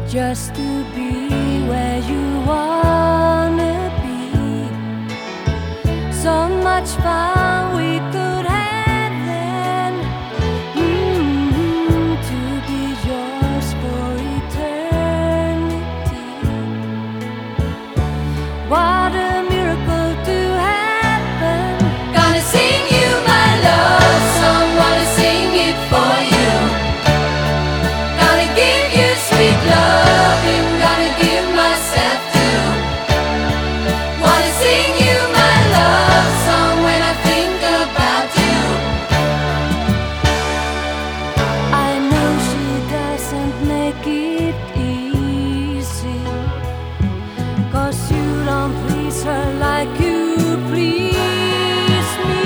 just to be where you wanna be. So much fun we could have then, to be yours for eternity. What a miracle to happen. Gonna sing you my love song, wanna sing it for you. Gonna give you sweet love, I'm gonna give myself to. Wanna sing you my love song when I think about you. I know she doesn't make it easy, 'cause you don't please her like you please me.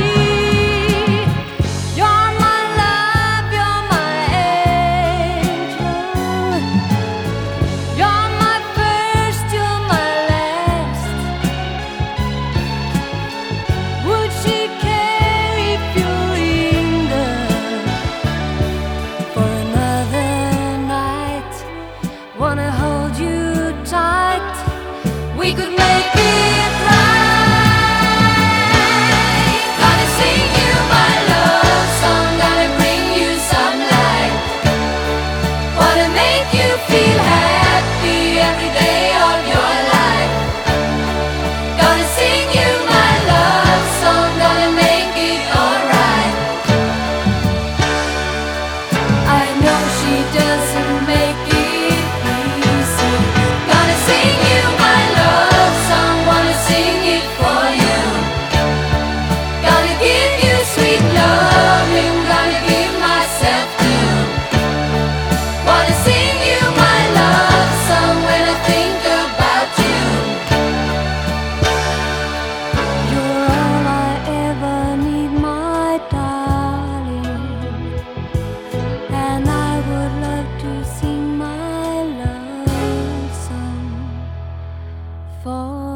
You're my love, you're my angel. You're my first, you're my last. Would she care if you linger for another night? Wanna hold you tight. We could make it right. Gonna sing you my love song, gonna bring you some light. Wanna make you feel happy every day of your life. Gonna sing you my love song, gonna make it alright. I know she doesn't make it easy. Gonna sing you my love song, wanna sing it for you. Gonna give you sweet love, I'm gonna give myself to. Wanna sing you my love song when I think about you. You're all I ever need, my darling, and I would love to sing my love song for